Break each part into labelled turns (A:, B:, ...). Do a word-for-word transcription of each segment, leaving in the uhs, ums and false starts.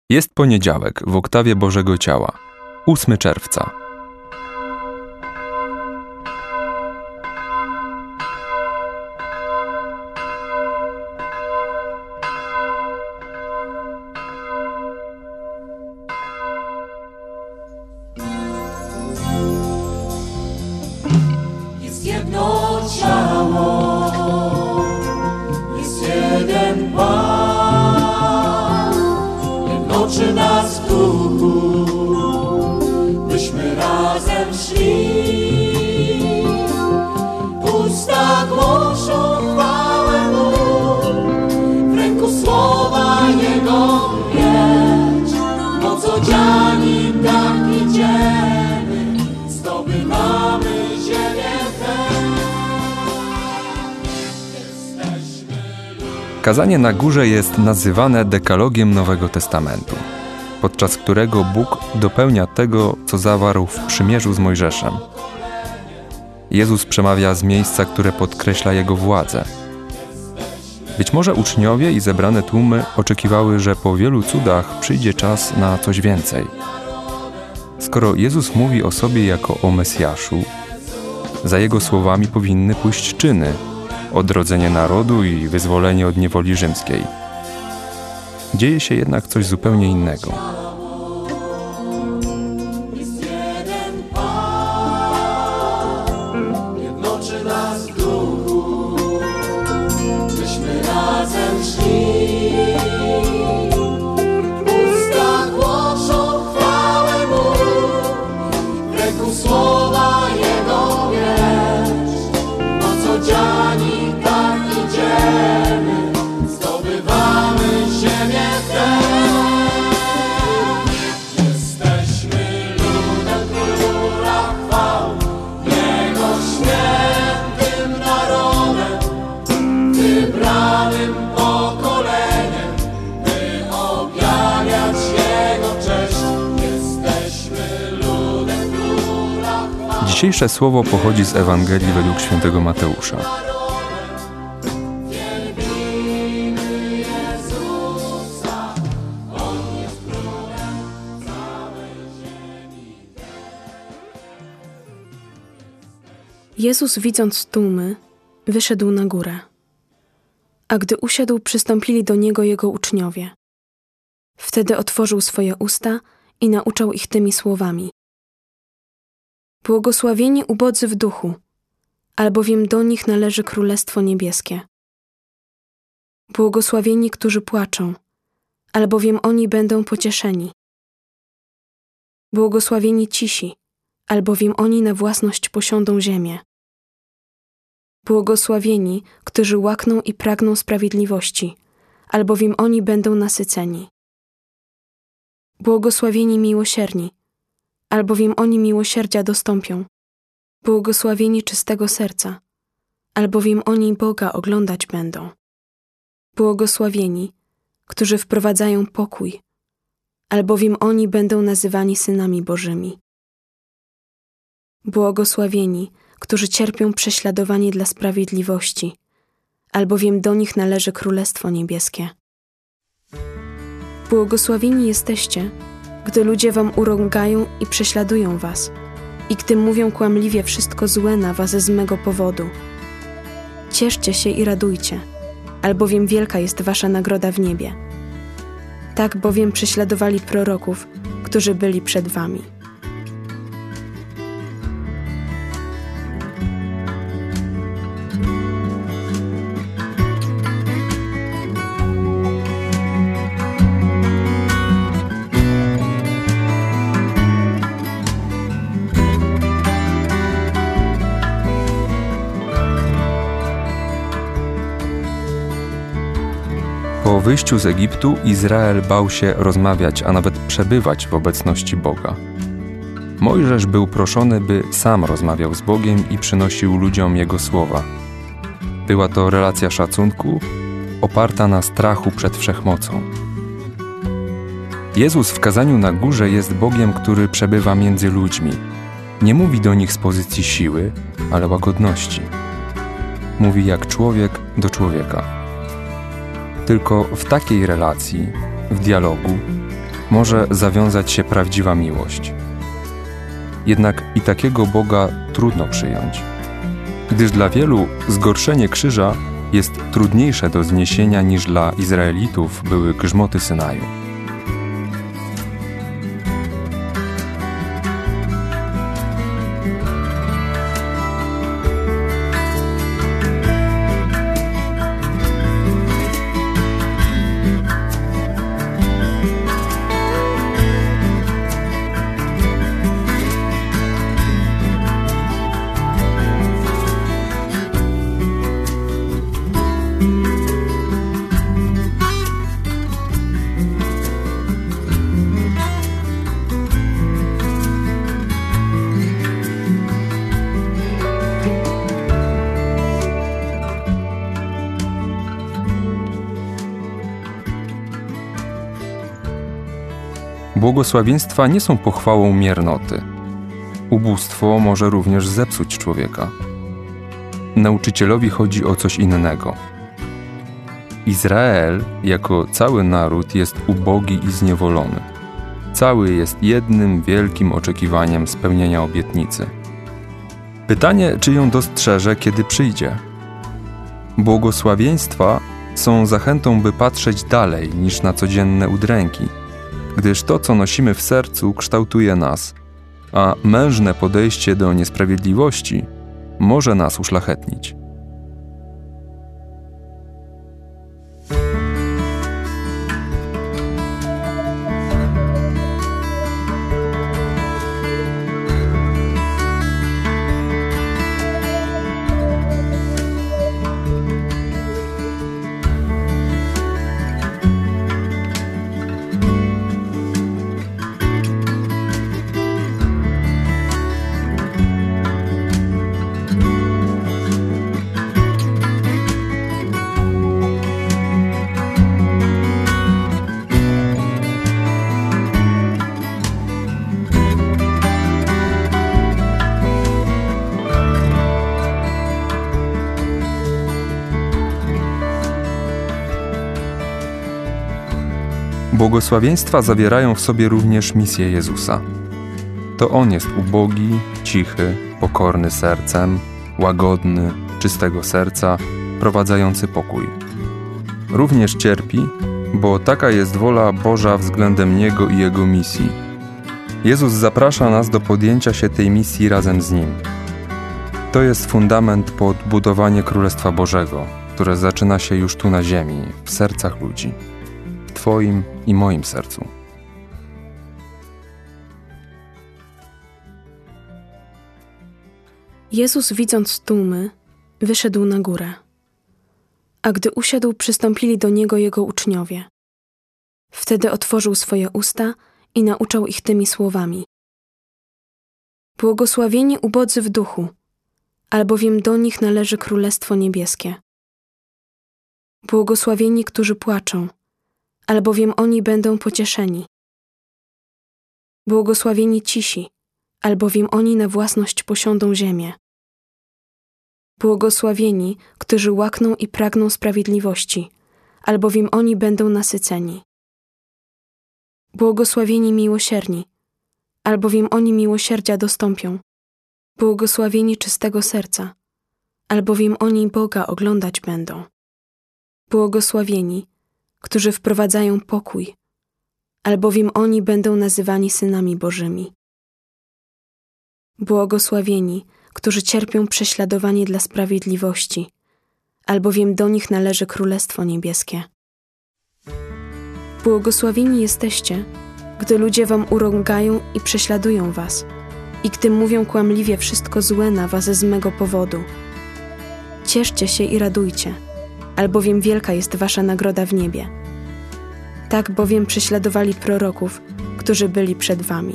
A: Jest poniedziałek w oktawie Bożego Ciała, ósmego czerwca.
B: Jest jedno ciało, jest jeden Pan, jednoczy nas w duchu, byśmy razem szli. Usta głoszą chwałę Mu, w ręku słowa Jego miecz. Noc odziani tak idziemy, zdobywamy ziemię tę.
A: Kazanie na górze jest nazywane dekalogiem Nowego Testamentu, podczas którego Bóg dopełnia tego, co zawarł w przymierzu z Mojżeszem. Jezus przemawia z miejsca, które podkreśla Jego władzę. Być może uczniowie i zebrane tłumy oczekiwały, że po wielu cudach przyjdzie czas na coś więcej. Skoro Jezus mówi o sobie jako o Mesjaszu, za Jego słowami powinny pójść czyny, odrodzenie narodu i wyzwolenie od niewoli rzymskiej. Dzieje się jednak coś zupełnie innego.
B: Jest jeden Pan, jednoczy nas w duchu, byśmy razem szli. Usta głoszą chwałę Mu, w ręku słowa Jego miecz. Noc odziani tak idziemy, zdobywamy ziemię tę. Jesteśmy ludem Króla chwał, Jego świętym narodem, wybranym pokoleniem, by objawiać Jego cześć. Jesteśmy ludem Króla chwał.
A: Dzisiejsze słowo pochodzi z Ewangelii według świętego Mateusza.
B: Wielbimy Jezusa, On jest królem całej ziemi.
C: Jezus, widząc tłumy, wyszedł na górę. A gdy usiadł, przystąpili do Niego Jego uczniowie. Wtedy otworzył swoje usta i nauczał ich tymi słowami. Błogosławieni ubodzy w duchu, albowiem do nich należy Królestwo Niebieskie. Błogosławieni, którzy płaczą, albowiem oni będą pocieszeni. Błogosławieni cisi, albowiem oni na własność posiądą ziemię. Błogosławieni, którzy łakną i pragną sprawiedliwości, albowiem oni będą nasyceni. Błogosławieni miłosierni, albowiem oni miłosierdzia dostąpią. Błogosławieni czystego serca, albowiem oni Boga oglądać będą. Błogosławieni, którzy wprowadzają pokój, albowiem oni będą nazywani synami Bożymi. Błogosławieni, którzy cierpią prześladowanie dla sprawiedliwości, albowiem do nich należy Królestwo Niebieskie. Błogosławieni jesteście, gdy ludzie wam urągają i prześladują was, i gdy mówią kłamliwie wszystko złe na was z mego powodu. Cieszcie się i radujcie, albowiem wielka jest wasza nagroda w niebie. Tak bowiem prześladowali proroków, którzy byli przed wami.
A: Po wyjściu z Egiptu Izrael bał się rozmawiać, a nawet przebywać w obecności Boga. Mojżesz był proszony, by sam rozmawiał z Bogiem i przynosił ludziom Jego słowa. Była to relacja szacunku, oparta na strachu przed Wszechmocą. Jezus w kazaniu na górze jest Bogiem, który przebywa między ludźmi. Nie mówi do nich z pozycji siły, ale łagodności. Mówi jak człowiek do człowieka. Tylko w takiej relacji, w dialogu, może zawiązać się prawdziwa miłość. Jednak i takiego Boga trudno przyjąć, gdyż dla wielu zgorszenie krzyża jest trudniejsze do zniesienia niż dla Izraelitów były grzmoty Synaju. Błogosławieństwa nie są pochwałą miernoty. Ubóstwo może również zepsuć człowieka. Nauczycielowi chodzi o coś innego. Izrael jako cały naród jest ubogi i zniewolony. Cały jest jednym wielkim oczekiwaniem spełnienia obietnicy. Pytanie, czy ją dostrzeże, kiedy przyjdzie? Błogosławieństwa są zachętą, by patrzeć dalej niż na codzienne udręki, gdyż to, co nosimy w sercu, kształtuje nas, a mężne podejście do niesprawiedliwości może nas uszlachetnić. Błogosławieństwa zawierają w sobie również misję Jezusa. To On jest ubogi, cichy, pokorny sercem, łagodny, czystego serca, prowadzający pokój. Również cierpi, bo taka jest wola Boża względem Niego i Jego misji. Jezus zaprasza nas do podjęcia się tej misji razem z Nim. To jest fundament pod budowanie Królestwa Bożego, które zaczyna się już tu na ziemi, w sercach ludzi. W Twoim i moim sercu.
C: Jezus, widząc tłumy, wyszedł na górę. A gdy usiadł, przystąpili do Niego Jego uczniowie. Wtedy otworzył swoje usta i nauczał ich tymi słowami. Błogosławieni ubodzy w duchu, albowiem do nich należy Królestwo Niebieskie. Błogosławieni, którzy płaczą, albowiem oni będą pocieszeni. Błogosławieni cisi, albowiem oni na własność posiądą ziemię. Błogosławieni, którzy łakną i pragną sprawiedliwości, albowiem oni będą nasyceni. Błogosławieni miłosierni, albowiem oni miłosierdzia dostąpią. Błogosławieni czystego serca, albowiem oni Boga oglądać będą. Błogosławieni, którzy wprowadzają pokój, albowiem oni będą nazywani synami Bożymi. Błogosławieni, którzy cierpią prześladowanie dla sprawiedliwości, albowiem do nich należy Królestwo Niebieskie. Błogosławieni jesteście, gdy ludzie wam urągają i prześladują was, i gdy mówią kłamliwie wszystko złe na was z mego powodu. Cieszcie się i radujcie, albowiem wielka jest wasza nagroda w niebie. Tak bowiem prześladowali proroków, którzy byli przed wami.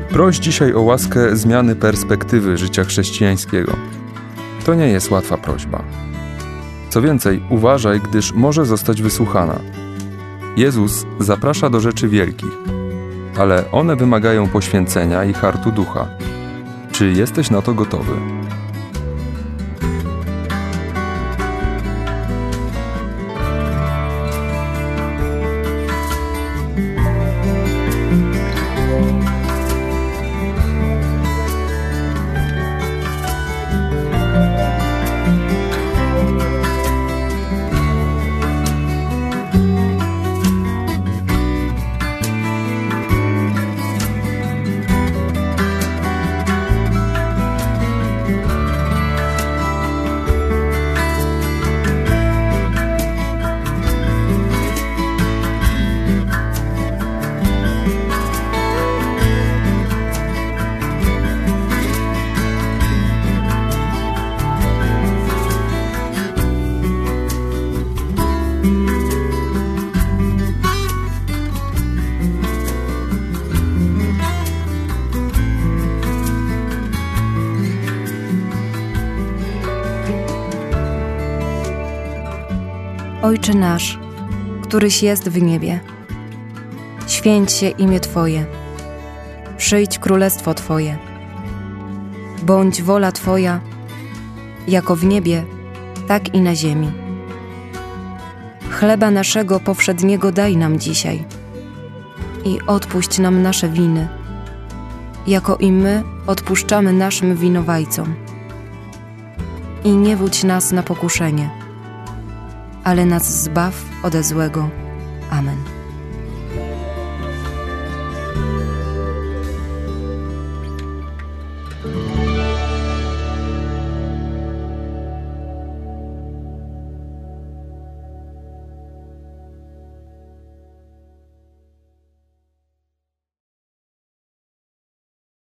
A: Proś dzisiaj o łaskę zmiany perspektywy życia chrześcijańskiego. To nie jest łatwa prośba. Co więcej, uważaj, gdyż może zostać wysłuchana. Jezus zaprasza do rzeczy wielkich, ale one wymagają poświęcenia i hartu ducha. Czy jesteś na to gotowy?
D: Ojcze nasz, któryś jest w niebie, święć się imię Twoje, przyjdź królestwo Twoje, bądź wola Twoja, jako w niebie, tak i na ziemi. Chleba naszego powszedniego daj nam dzisiaj i odpuść nam nasze winy, jako i my odpuszczamy naszym winowajcom. I nie wódź nas na pokuszenie, ale nas zbaw ode złego. Amen.